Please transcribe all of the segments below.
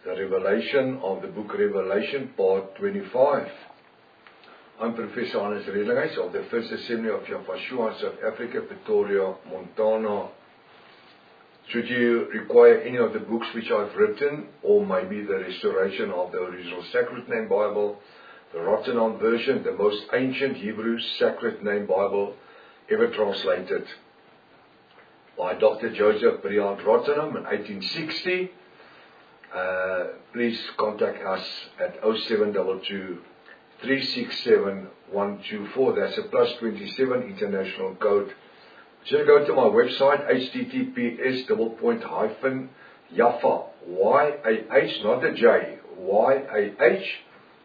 the revelation of the book Revelation, part 25. I'm Professor Hannes Redinghuys of the First Assembly of Yafashua, South Africa, Pretoria, Montana. Should you require any of the books which I've written, or maybe the restoration of the original Sacred Name Bible, the Rottenham version, the most ancient Hebrew Sacred Name Bible ever translated by Dr. Joseph Briand Rottenham in 1860, please contact us at 0722 367 124. That's a +27 international code. Just go to my website, https://Yaffa, Y-A-H, not the J, Y-A-H,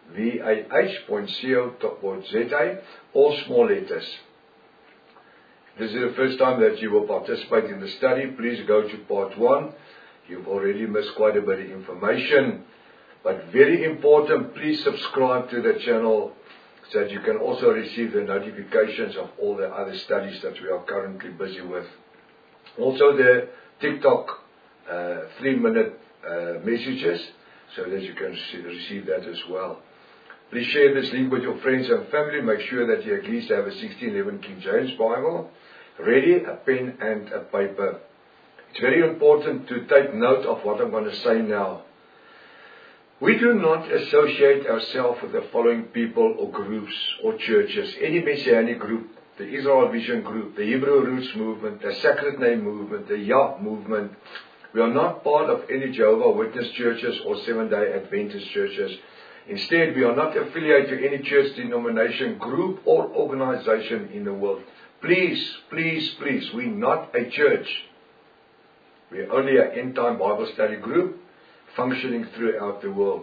VAH.co.za, all small letters. If this is the first time that you will participate in the study, please go to part 1. You've already missed quite a bit of information. But very important, please subscribe to the channel so that you can also receive the notifications of all the other studies that we are currently busy with. Also the TikTok 3-minute messages, so that you can receive that as well. Please share this link with your friends and family. Make sure that you at least have a 1611 King James Bible ready, a pen and a paper. It's very important to take note of what I'm going to say now. We do not associate ourselves with the following people or groups or churches. Any Messianic group, the Israel Vision group, the Hebrew Roots movement, the Sacred Name movement, the Yah movement. We are not part of any Jehovah's Witness churches or Seventh-day Adventist churches. Instead, we are not affiliated to any church denomination, group or organization in the world. Please, please, please, we're not a church. We're only an end-time Bible study group functioning throughout the world.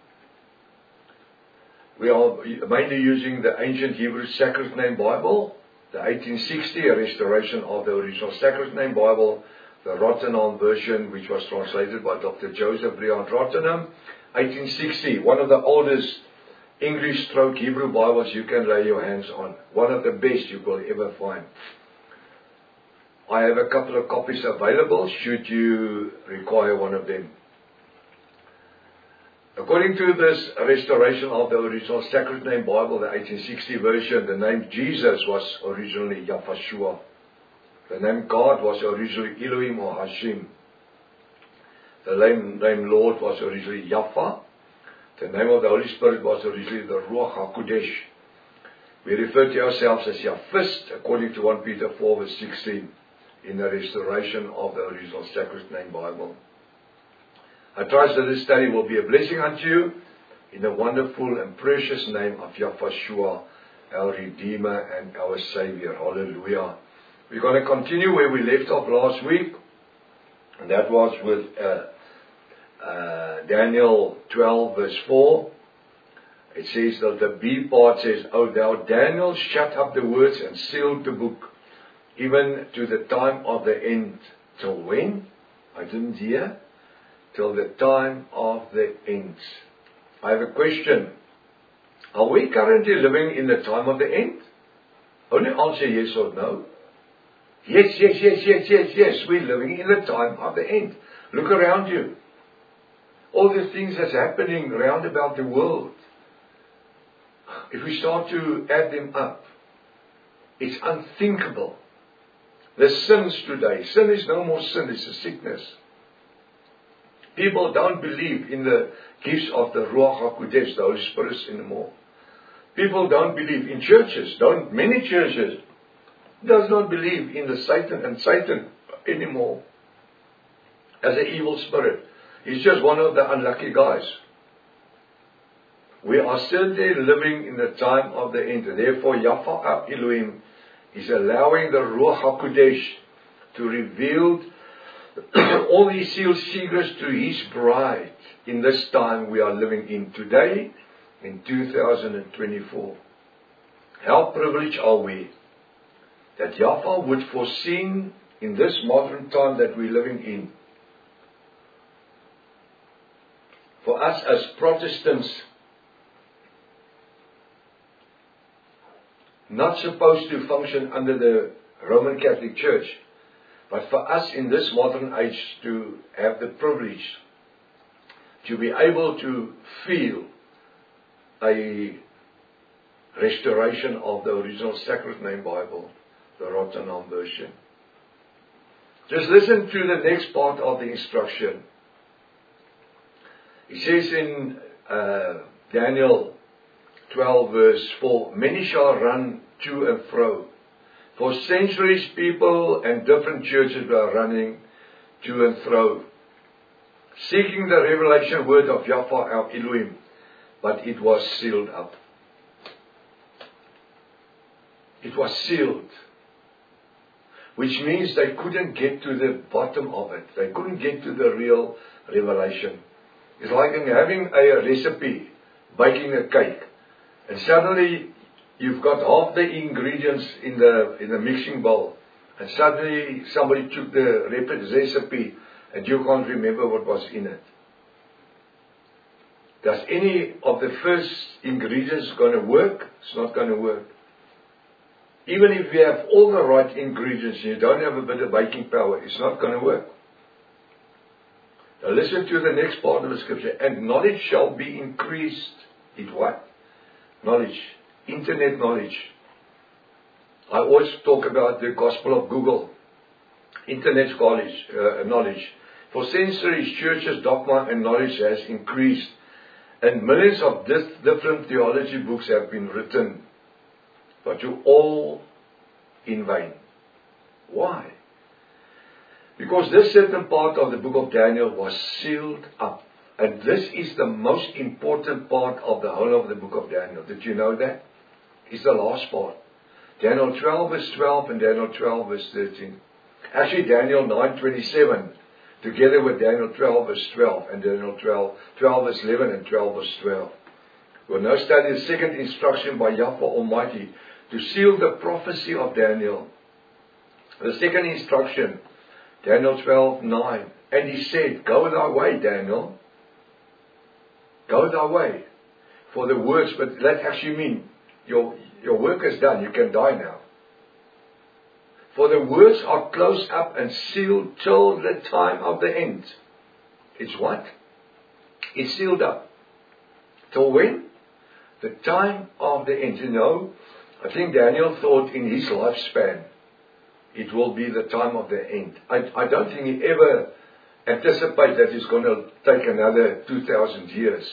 We are mainly using the ancient Hebrew Sacred Name Bible, the 1860, a restoration of the original Sacred Name Bible, the Rottenham version, which was translated by Dr. Joseph Briand Rottenham, 1860, one of the oldest English/Hebrew Bibles you can lay your hands on. One of the best you will ever find. I have a couple of copies available should you require one of them. According to this restoration of the original Sacred Name Bible, the 1860 version, the name Jesus was originally Yafashua. The name God was originally Elohim or Hashim. The name Lord was originally Yaffa. The name of the Holy Spirit was originally the Ruach HaKodesh. We refer to ourselves as Yaphist, according to 1 Peter 4 verse 16, in the restoration of the original Sacred Name Bible. I trust that this study will be a blessing unto you in the wonderful and precious name of Yafashua, our Redeemer and our Savior. Hallelujah. We're going to continue where we left off last week, and that was with Daniel 12 verse 4. It says that the B part says, O thou Daniel, shut up the words and sealed the book, even to the time of the end. Till when? I didn't hear. Till the time of the end. I have a question. Are we currently living in the time of the end? Only answer yes or no. Yes. We're living in the time of the end. Look around you. All the things that's happening round about the world. If we start to add them up, it's unthinkable. The sins today. Sin is no more sin, it's a sickness. People don't believe in the gifts of the Ruach HaKodesh, the Holy Spirit anymore. People don't believe in churches. Many churches does not believe in the Satan anymore as an evil spirit. He's just one of the unlucky guys. We are certainly living in the time of the end. Therefore, Yaffa Elohim is allowing the Ruach HaKodesh to reveal all these sealed secrets to His bride in this time we are living in today, in 2024. How privileged are we that Yaffa would foreseen in this modern time that we're living in. For us as Protestants, not supposed to function under the Roman Catholic Church, but for us in this modern age to have the privilege to be able to feel a restoration of the original Sacred Name Bible, the Rotterdam version. Just listen to the next part of the instruction. It says in Daniel 12 verse 4, many shall run to and fro. For centuries people and different churches were running to and fro, seeking the revelation word of Yahweh our Elohim, but it was sealed up. It was sealed. Which means they couldn't get to the bottom of it. They couldn't get to the real revelation. It's like having a recipe, baking a cake. And suddenly you've got half the ingredients in the mixing bowl. And suddenly somebody took the recipe and you can't remember what was in it. Does any of the first ingredients going to work? It's not going to work. Even if you have all the right ingredients and you don't have a bit of baking power, it's not going to work. Now listen to the next part of the scripture. And knowledge shall be increased. In what? Knowledge. Internet knowledge. I always talk about the gospel of Google. Internet knowledge. For centuries, churches' dogma and knowledge has increased. And millions of different theology books have been written. But you all in vain. Why? Because this certain part of the book of Daniel was sealed up. And this is the most important part of the whole of the book of Daniel. Did you know that? It's the last part. Daniel 12 verse 12 and Daniel 12 verse 13. Actually Daniel 9:27 together with Daniel 12 verse 12 and Daniel 12 verse 11 and 12 verse 12. We'll now study the second instruction by Yahweh Almighty to seal the prophecy of Daniel. The second instruction, Daniel 12:9. And he said, go thy way, Daniel. Go thy way. For the words, but that actually means your work is done. You can die now. For the words are closed up and sealed till the time of the end. It's what? It's sealed up. Till when? The time of the end. You know, I think Daniel thought in his lifespan, it will be the time of the end. I don't think he ever anticipated that it's going to take another 2,000 years.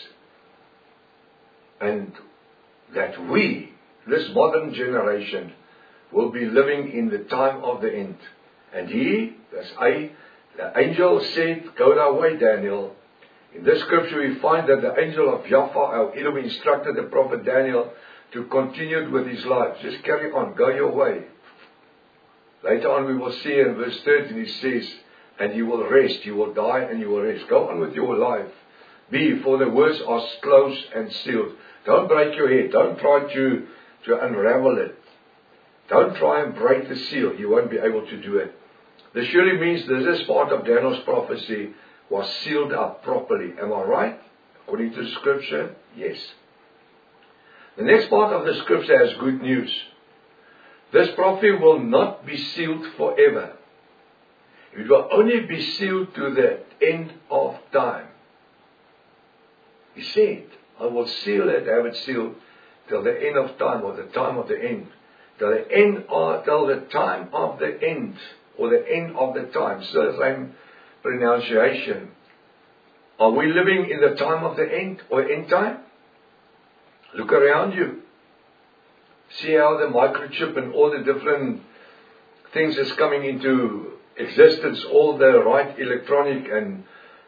And that we, this modern generation, will be living in the time of the end. And he, the angel said, go thy way, Daniel. In this scripture we find that the angel of Yahweh, our Elohim, instructed the prophet Daniel to continue with his life. Just carry on, go your way. Later on we will see in verse 13 he says, and you will rest, you will die and you will rest. Go on with your life. For the words are closed and sealed. Don't break your head. Don't try to unravel it. Don't try and break the seal. You won't be able to do it. This surely means that this part of Daniel's prophecy was sealed up properly. Am I right? According to the scripture? Yes. The next part of the scripture has good news. This prophecy will not be sealed forever. It will only be sealed to the end of time. He said, I will seal it, have it sealed till the end of time, or the time of the end. Till the time of the end, or the end of the time. So the same pronunciation. Are we living in the time of the end, or end time? Look around you. See how the microchip and all the different things is coming into existence. All the right electronic and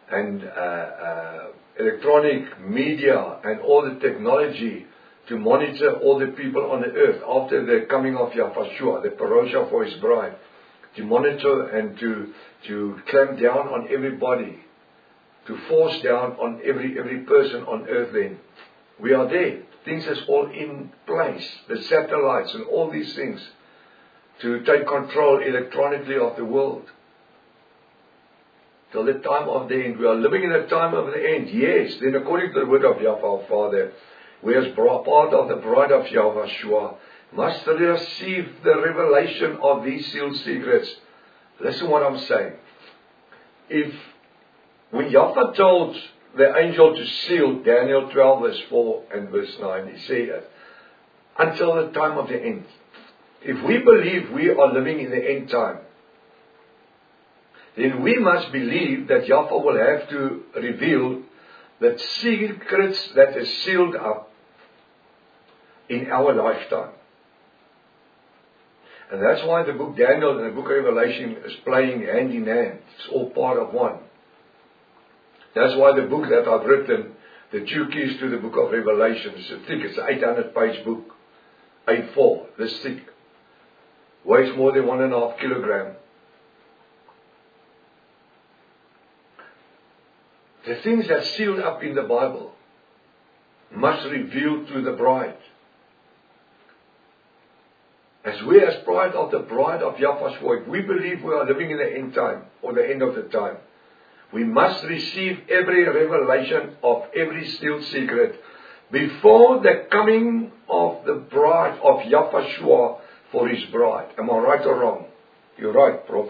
electronic media and all the technology to monitor all the people on the earth after the coming of Yahushua, the parosha for his bride, to monitor and to clamp down on everybody, to force down on every person on earth. Then we are there. Things is all in place. The satellites and all these things to take control electronically of the world. Till the time of the end. We are living in the time of the end. Yes. Then according to the word of Yahweh our Father, we as part of the bride of Yahushua must receive the revelation of these sealed secrets. Listen what I'm saying. When Yahweh told the angel to seal, Daniel 12 verse 4 and verse 9, he said, until the time of the end. If we believe we are living in the end time, then we must believe that Yahweh will have to reveal the secrets that is sealed up in our lifetime. And that's why the book Daniel and the book Revelation is playing hand in hand. It's all part of one. That's why the book that I've written, The Two Keys to the Book of Revelation, is thick. It's an 800-page book. A4, this thick. Weighs more than 1.5 kilograms. The things that are sealed up in the Bible must reveal to the bride. As we as bride of the bride of Yahweh, if we believe we are living in the end time, or the end of the time, we must receive every revelation of every sealed secret before the coming of the bride of Yahweh for his bride. Am I right or wrong? You're right, Prof.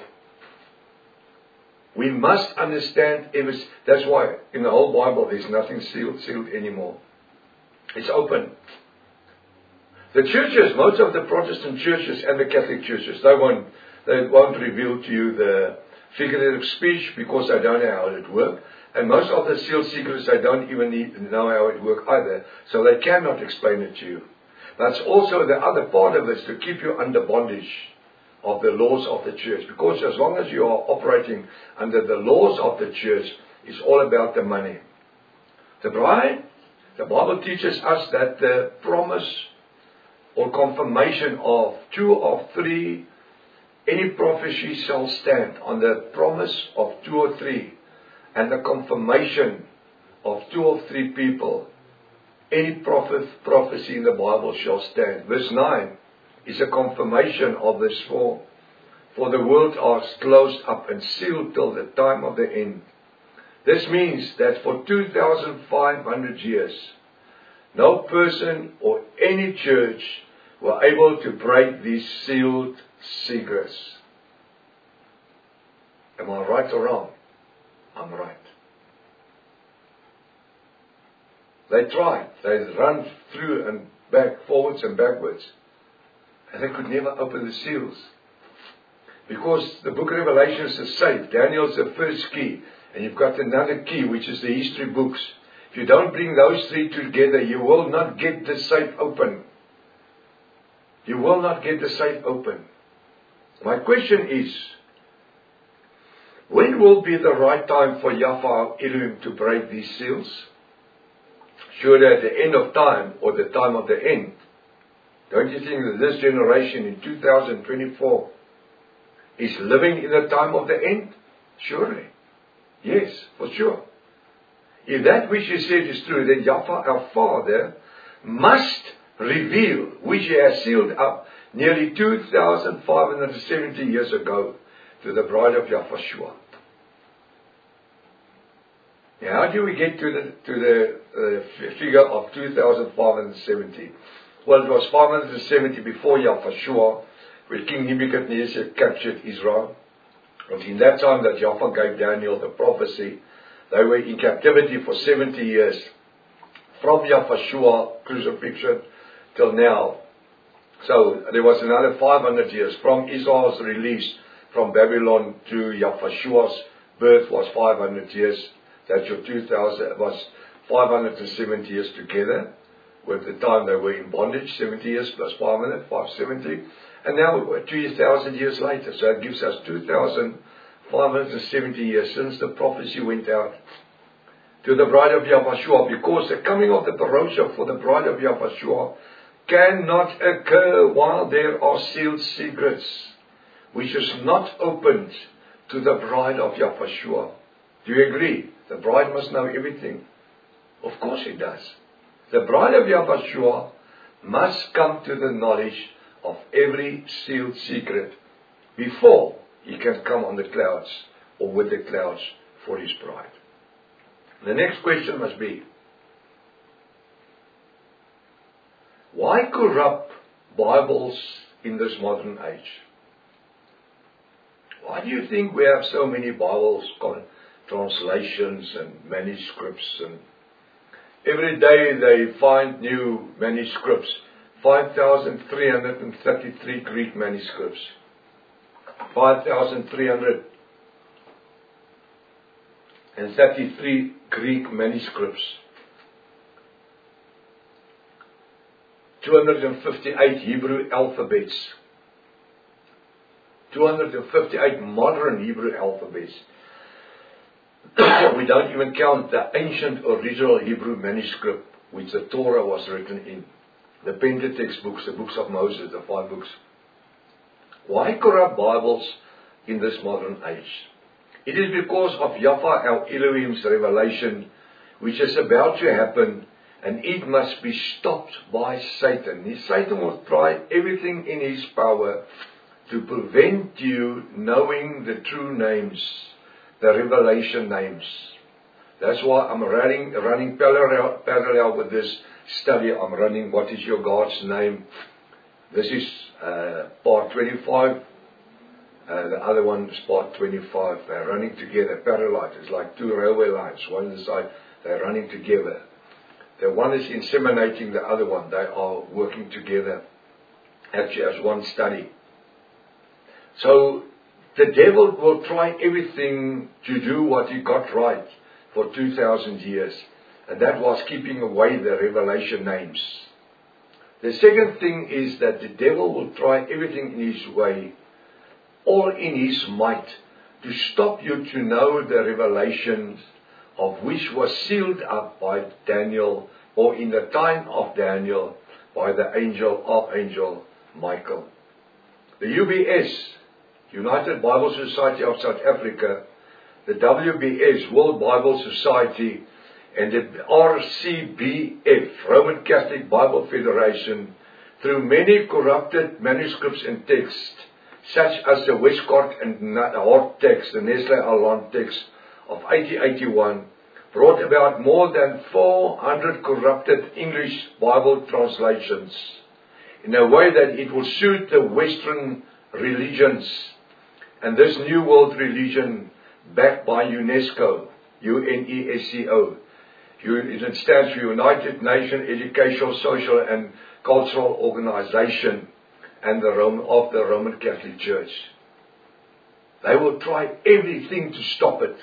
We must understand everything. That's why in the whole Bible there's nothing sealed anymore. It's open. The churches, most of the Protestant churches and the Catholic churches, they won't reveal to you the figurative speech because they don't know how it works. And most of the sealed secrets, they don't even know how it works either. So they cannot explain it to you. That's also the other part of it, to keep you under bondage of the laws of the church. Because as long as you are operating under the laws of the church, it's all about the money. The bride, the Bible teaches us that the promise or confirmation of 2 or 3, any prophecy shall stand on the promise of 2 or 3, and the confirmation of 2 or 3 people. Any prophecy in the Bible shall stand. Verse 9 is a confirmation of this 4. For the world is closed up and sealed till the time of the end. This means that for 2,500 years, no person or any church were able to break these sealed secrets. Am I right or wrong? I'm right. They tried. They run through and back, forwards and backwards. And they could never open the seals. Because the book of Revelation is a safe. Daniel's the first key. And you've got another key, which is the history books. If you don't bring those 3 together, you will not get the safe open. You will not get the safe open. My question is, when will be the right time for Yahweh Elohim to break these seals? Surely at the end of time, or the time of the end. Don't you think that this generation in 2024 is living in the time of the end? Surely. Yes, for sure. If that which you said is true, then Yahweh our Father must reveal, which he has sealed up nearly 2,570 years ago, to the bride of Yahushua. Now, how do we get to the figure of 2,570? Well, it was 570 before Yahushua, when King Nebuchadnezzar captured Israel. And in that time that Yahweh gave Daniel the prophecy, they were in captivity for 70 years. From Yahushua crucifixion till now. So there was another 500 years. From Israel's release from Babylon to Yahushua's birth was 500 years. That's your 2,000, was 570 years together. With the time they were in bondage, 70 years plus 500, 570. And now we're 2,000 years later. So it gives us 2,570 years since the prophecy went out to the bride of Yahushua. Because the coming of the Parosha for the bride of Yahushua cannot occur while there are sealed secrets, which is not opened to the bride of Yahushua. Do you agree? The bride must know everything. Of course it does. The bride of Yahushua must come to the knowledge of every sealed secret before he can come on the clouds or with the clouds for his bride. The next question must be, why corrupt Bibles in this modern age? Why do you think we have so many Bibles translations and manuscripts, and every day they find new manuscripts. 5,333 Greek manuscripts. 5,333 Greek manuscripts. 258 Hebrew alphabets. 258 modern Hebrew alphabets. We don't even count the ancient original Hebrew manuscript which the Torah was written in. The Pentateuch books, the books of Moses, the 5 books. Why corrupt Bibles in this modern age? It is because of Yahweh our Elohim's revelation, which is about to happen, and it must be stopped by Satan. Satan will try everything in his power to prevent you knowing the true names, the revelation names. That's why I'm running parallel with this study. I'm running What is Your God's Name? This is part 25. The other one is part 25. They're running together, parallel. It's like 2 railway lines. One on the side, they're running together. The one is inseminating the other one. They are working together, actually as one study. So the devil will try everything to do what he got right for 2,000 years. And that was keeping away the revelation names. The second thing is that the devil will try everything in his way, all in his might, to stop you to know the revelations of which was sealed up by Daniel, or in the time of Daniel, by the Archangel Michael. The UBS, United Bible Society of South Africa, the WBS, World Bible Society, and the RCBF, Roman Catholic Bible Federation, through many corrupted manuscripts and texts, such as the Westcott and Hart text, the Nestle-Aland text of 1881, brought about more than 400 corrupted English Bible translations in a way that it will suit the Western religions. And this New World religion, backed by UNESCO, UNESCO, it stands for United Nations Educational, Social and Cultural Organization, and the Roman Catholic Church. They will try everything to stop it.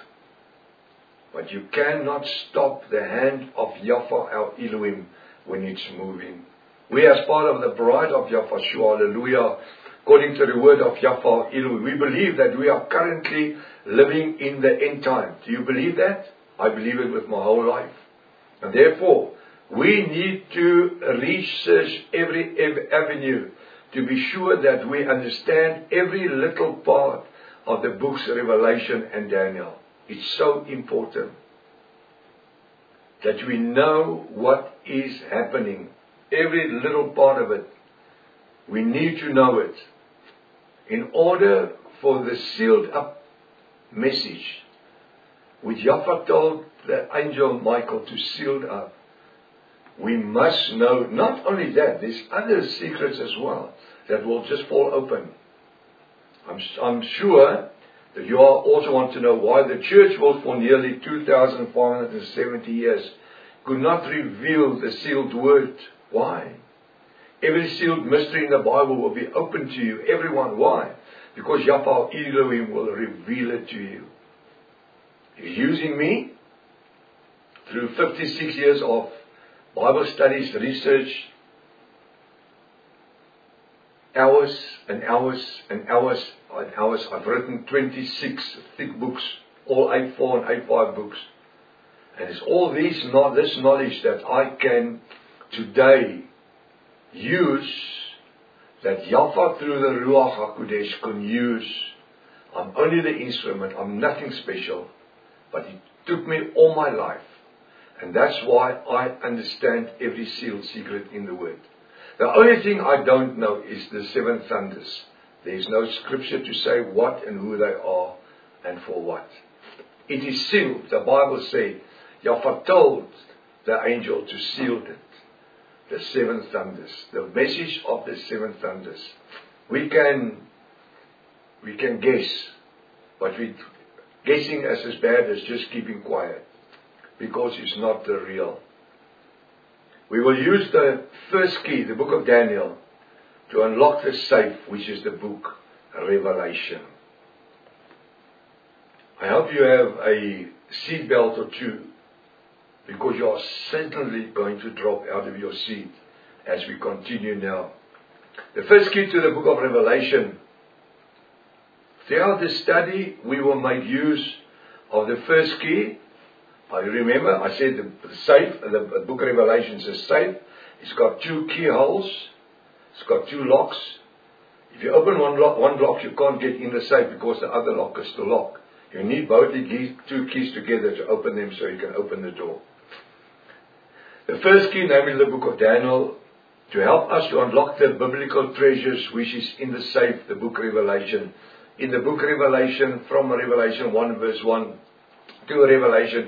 But you cannot stop the hand of Yahweh our Elohim when it's moving. We, as part of the bride of Yahweh, hallelujah, according to the word of Yahweh our Elohim, we believe that we are currently living in the end time. Do you believe that? I believe it with my whole life. And therefore, we need to research every avenue to be sure that we understand every little part of the books of Revelation and Daniel. It's so important that we know what is happening. Every little part of it. We need to know it. In order for the sealed up message, which Yahweh told the angel Michael to seal up, we must know not only that, there's other secrets as well that will just fall open. I'm sure that you all also want to know why the church was for nearly 2,570 years could not reveal the sealed word. Why? Every sealed mystery in the Bible will be open to you. Everyone. Why? Because Yahweh Elohim will reveal it to you. He's using me through 56 years of Bible studies, research, hours and hours and hours and hours. I've written 26 thick books, all 8.4 and 8.5 books. And it's all this knowledge that I can today use, that Yahweh through the Ruach HaKodesh can use. I'm only the instrument. I'm nothing special. But it took me all my life. And that's why I understand every sealed secret in the Word. The only thing I don't know is the 7 thunders. There is no scripture to say what and who they are and for what. It is sealed. The Bible says, Yahweh told the angel to seal it. The 7 thunders. The message of the 7 thunders. We can guess, but guessing as bad as just keeping quiet, because it's not the real. We will use the first key, the book of Daniel, to unlock the safe, which is the book Revelation. I hope you have a seatbelt or two, because you are certainly going to drop out of your seat as we continue now. The first key to the book of Revelation. Throughout this study, we will make use of the first key. I remember, I said the safe, the book of Revelation is a safe. It's got two keyholes. It's got two locks. If you open one lock, you can't get in the safe because the other lock is still locked. You need both the two keys together to open them so you can open the door. The first key, namely the book of Daniel, to help us to unlock the biblical treasures which is in the safe, the book of Revelation. In the book of Revelation, from Revelation 1 verse 1 to Revelation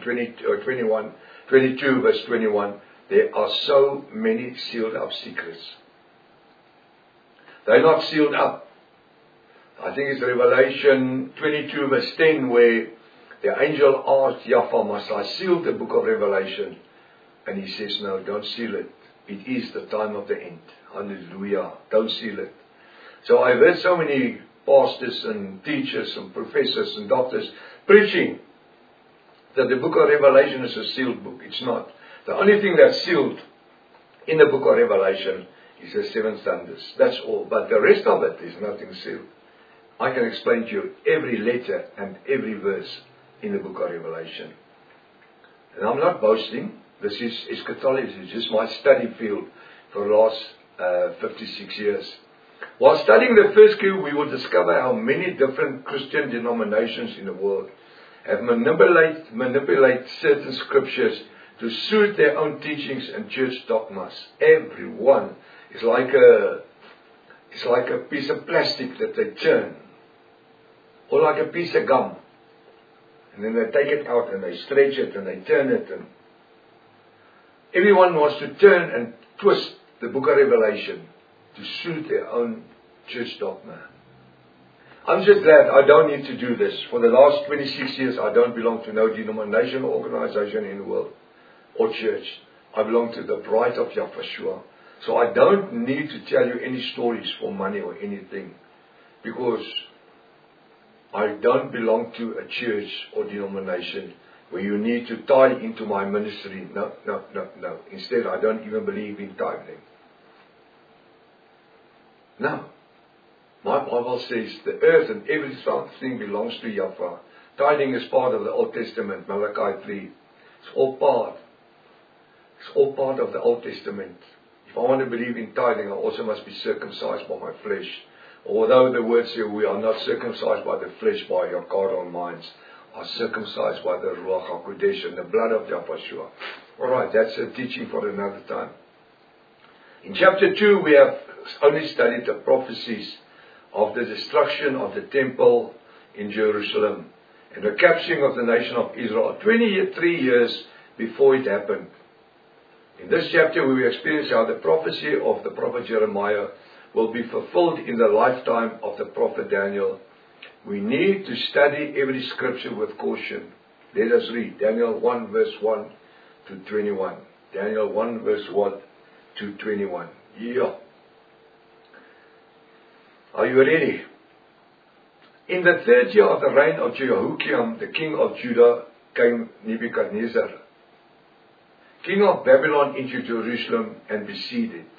22 verse 21, there are so many sealed up secrets. They're not sealed up. I think it's Revelation 22 verse 10 where the angel asked Yahweh, must I seal the book of Revelation? And he says, no, don't seal it. It is the time of the end. Hallelujah. Don't seal it. So I've heard so many pastors and teachers and professors and doctors preaching that the book of Revelation is a sealed book. It's not. The only thing that's sealed in the book of Revelation is the seven thunders. That's all. But the rest of it is nothing sealed. I can explain to you every letter and every verse in the book of Revelation. And I'm not boasting. This is eschatology. It's just my study field for the last 56 years. While studying the first key, we will discover how many different Christian denominations in the world have manipulate certain scriptures to suit their own teachings and church dogmas. Everyone is like a piece of plastic that they turn, or like a piece of gum, and then they take it out and they stretch it and they turn it, and everyone wants to turn and twist the book of Revelation to suit their own church dogma. I'm just glad I don't need to do this. For the last 26 years, I don't belong to no denomination or organization in the world or church. I belong to the bride of Yahweh. So I don't need to tell you any stories for money or anything, because I don't belong to a church or denomination where you need to tie into my ministry. No. Instead, I don't even believe in tithing. No. My Bible says the earth and everything belongs to Yahweh. Tithing is part of the Old Testament, Malachi 3. It's all part of the Old Testament. If I want to believe in tithing, I also must be circumcised by my flesh. Although the word says we are not circumcised by the flesh, by your carnal minds, are circumcised by the Ruach HaKodesh and the blood of Yahweh. Alright, that's a teaching for another time. In chapter 2, we have only studied the prophecies of the destruction of the temple in Jerusalem and the capturing of the nation of Israel 23 years before it happened. In this chapter, we will experience how the prophecy of the prophet Jeremiah will be fulfilled in the lifetime of the prophet Daniel. We need to study every scripture with caution. Let us read Daniel 1 verse 1 to 21. Daniel 1 verse 1 to 21. Yeah. Are you ready? In the third year of the reign of Jehoiakim, the king of Judah, came Nebuchadnezzar, king of Babylon, into Jerusalem and besieged it.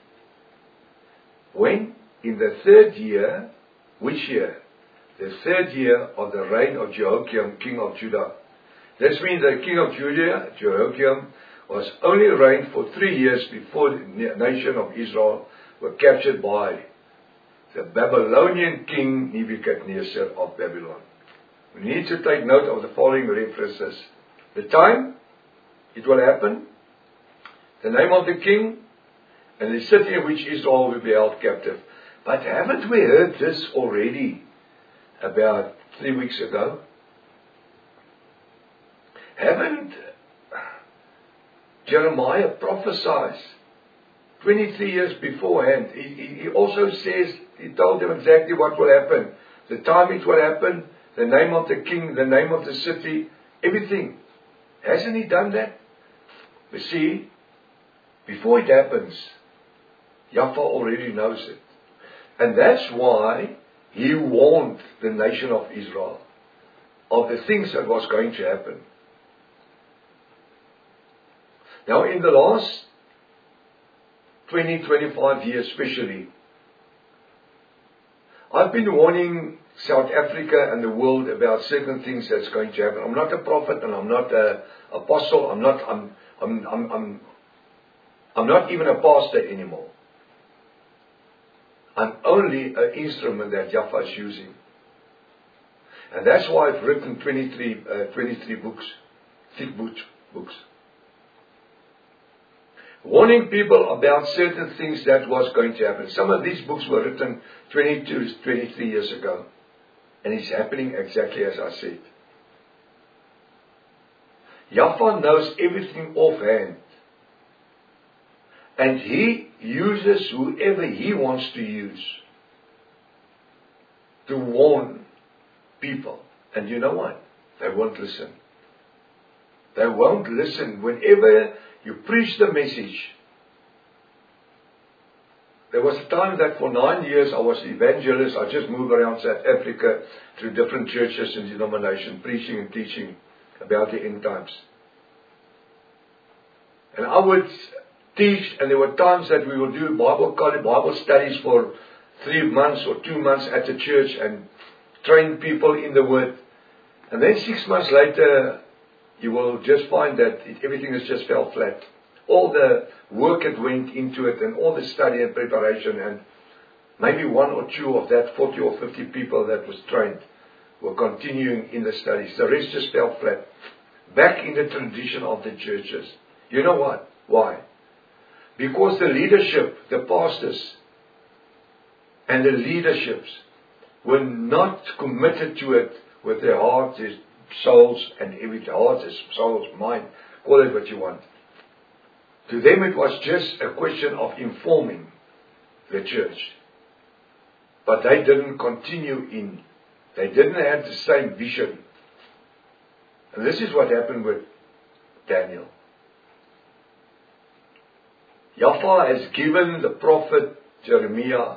When? In the third year. Which year? The third year of the reign of Jehoiakim, king of Judah. This means the king of Judah, Jehoiakim, was only reigned for 3 years before the nation of Israel were captured by the Babylonian king Nebuchadnezzar of Babylon. We need to take note of the following references. The time it will happen, the name of the king, and the city in which Israel will be held captive. But haven't we heard this already about 3 weeks ago? Haven't Jeremiah prophesied 23 years beforehand? He also says, he told them exactly what will happen. The time it will happen, the name of the king, the name of the city, everything. Hasn't he done that? But see, before it happens, Yahweh already knows it. And that's why he warned the nation of Israel of the things that was going to happen. Now in the last 20-25 years especially, I've been warning South Africa and the world about certain things that's going to happen. I'm not a prophet and I'm not an apostle. I'm not even a pastor anymore. I'm only an instrument that Yahweh is using. And that's why I've written 23 books, thick books. Warning people about certain things that was going to happen. Some of these books were written 23 years ago. And it's happening exactly as I said. Yahweh knows everything offhand. And he uses whoever he wants to use to warn people. And you know what? They won't listen. They won't listen. Whenever you preach the message. There was a time that for 9 years I was evangelist. I just moved around South Africa through different churches and denominations, preaching and teaching about the end times. And I would teach, and there were times that we would do Bible studies for 3 months or 2 months at the church and train people in the Word. And then 6 months later, you will just find that everything has just fell flat. All the work that went into it and all the study and preparation, and maybe 1 or 2 of that 40 or 50 people that was trained were continuing in the studies. The rest just fell flat. Back in the tradition of the churches. You know what? Why? Because the leadership, the pastors and the leaderships were not committed to it with their hearts, their souls and everything. Hearts, souls, mind, call it what you want. To them it was just a question of informing the church. But they didn't continue in. They didn't have the same vision. And this is what happened with Daniel. Yahweh has given the prophet Jeremiah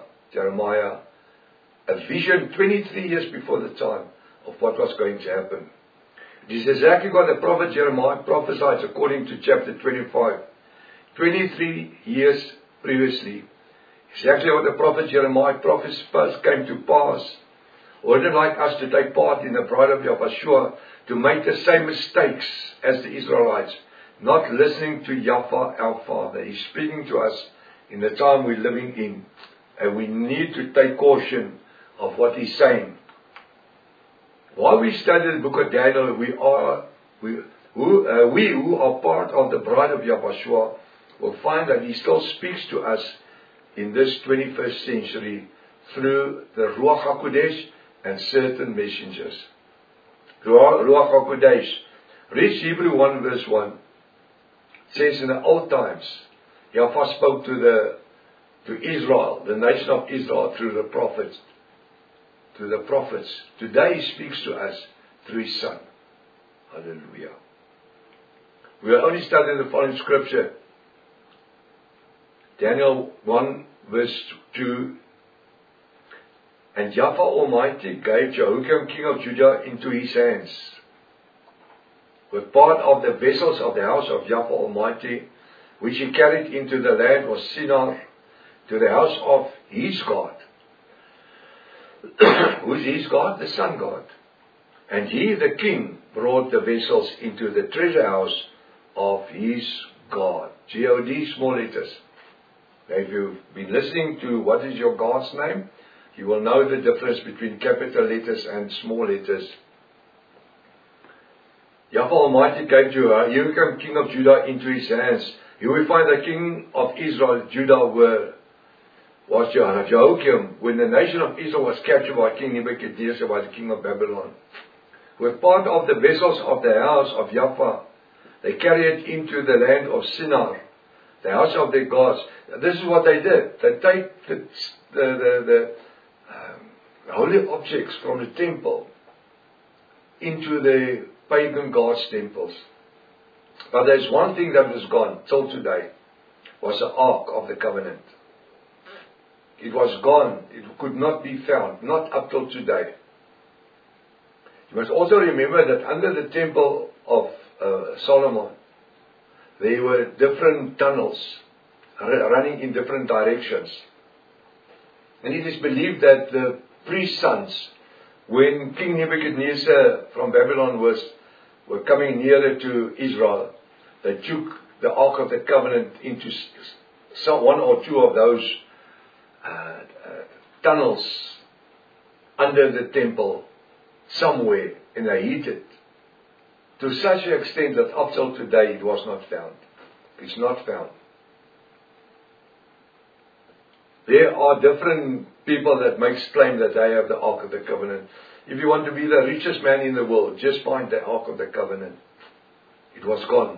a vision 23 years before the time of what was going to happen. It is exactly what the prophet Jeremiah prophesied according to chapter 25. 23 years previously. Exactly what the prophet Jeremiah prophesied came to pass. Wouldn't like us to take part in the bride of Yahweh, to make the same mistakes as the Israelites. Not listening to Yahweh our Father. He's speaking to us in the time we're living in. And we need to take caution of what he's saying. While we study the book of Daniel, we who are part of the bride of Yahweh will find that he still speaks to us in this 21st century through the Ruach HaKodesh and certain messengers. Ruach HaKodesh. Read Hebrew 1 verse 1. It says in the old times, Yahweh spoke to Israel, the nation of Israel, through the prophets. To the prophets. Today he speaks to us through his Son. Hallelujah. We are only studying the following scripture. Daniel 1 verse 2. And Yahweh Almighty gave Jehoiakim king of Judah into his hands, with part of the vessels of the house of Yahweh Almighty, which he carried into the land of Shinar, to the house of his God. Who is his God? The sun God. And he, the king, brought the vessels into the treasure house of his God. G-O-D, small letters. Now, if you've been listening to what is your God's name, you will know the difference between capital letters and small letters. Yahweh Almighty gave Jehoiakim king of Judah into his hands. Here we find the king of Israel, Judah, was Jehoiakim, when the nation of Israel was captured by King Nebuchadnezzar, by the king of Babylon. With part of the vessels of the house of Yahweh, they carried it into the land of Shinar, the house of their gods. This is what they did. They take the holy objects from the temple into the pagan gods' temples. But there's one thing that was gone till today, was the Ark of the Covenant. It was gone. It could not be found, not up till today. You must also remember that under the temple of Solomon, there were different tunnels running in different directions. And it is believed that the priest's sons, when King Nebuchadnezzar from Babylon were coming nearer to Israel, they took the Ark of the Covenant into one or two of those tunnels under the temple somewhere, and they hid it to such an extent that up till today it was not found. It's not found. There are different people that make claim that they have the Ark of the Covenant. If you want to be the richest man in the world, just find the Ark of the Covenant. It was gone.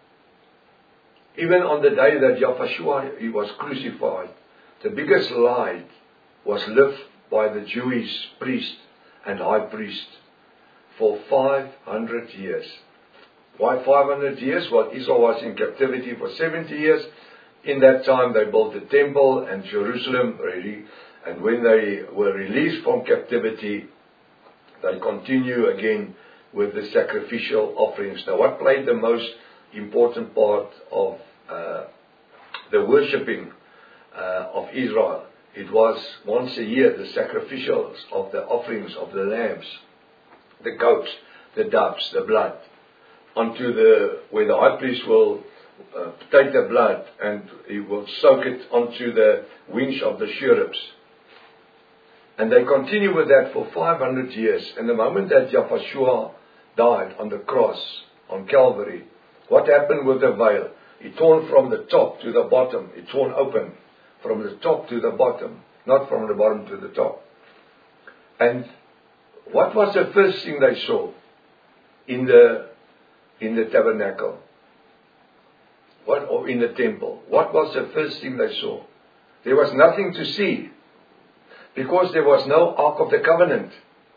Even on the day that Yahushua he was crucified, the biggest lie was lived by the Jewish priest and high priest for 500 years. Why 500 years? Well, Israel was in captivity for 70 years. In that time they built the temple and Jerusalem ready. And when they were released from captivity, they continue again with the sacrificial offerings. Now, what played the most important part of the worshipping of Israel? It was once a year the sacrificials of the offerings of the lambs, the goats, the doves, the blood, where the high priest will take the blood and he will soak it onto the wings of the cherubs. And they continue with that for 500 years. And the moment that Yahushua died on the cross, on Calvary, what happened with the veil? It torn from the top to the bottom. It torn open from the top to the bottom, not from the bottom to the top. And what was the first thing they saw in the tabernacle? Or in the temple? What was the first thing they saw? There was nothing to see, because there was no Ark of the Covenant.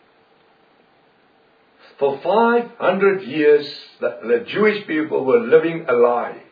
For 500 years, the Jewish people were living a lie.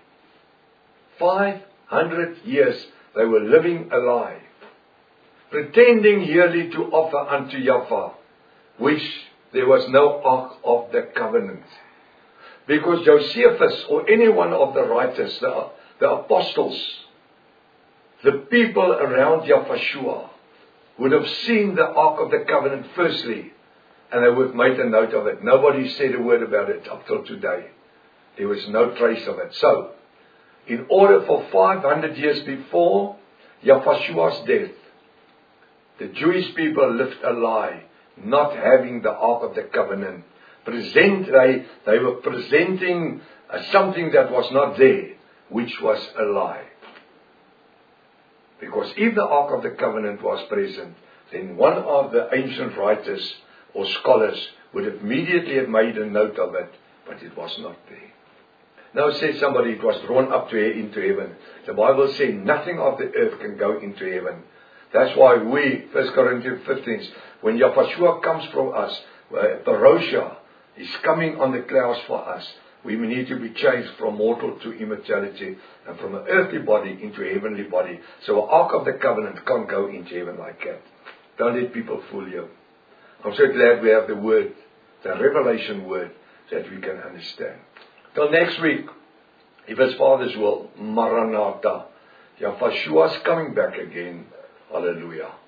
500 years they were living a lie, pretending yearly to offer unto Yahweh, which there was no Ark of the Covenant. Because Josephus or any one of the writers, the apostles, the people around Yahushua, would have seen the Ark of the Covenant firstly, and they would have made a note of it. Nobody said a word about it up till today. There was no trace of it. So, in order for 500 years before Yahushua's death, the Jewish people lived a lie, not having the Ark of the Covenant. They were presenting something that was not there, which was a lie. Because if the Ark of the Covenant was present, then one of the ancient writers or scholars would have immediately made a note of it, but it was not there. Now says somebody, it was drawn up into heaven. The Bible says nothing of the earth can go into heaven. That's why 1 Corinthians 15, when Yahushua comes from us, Parosha is coming on the clouds for us. We need to be changed from mortal to immortality, and from an earthly body into a heavenly body. So an Ark of the Covenant can't go into heaven like that. Don't let people fool you. I'm so glad we have the word, the revelation word, that we can understand. Till next week, if His Father's will, Maranatha. Yahushua's coming back again. Hallelujah.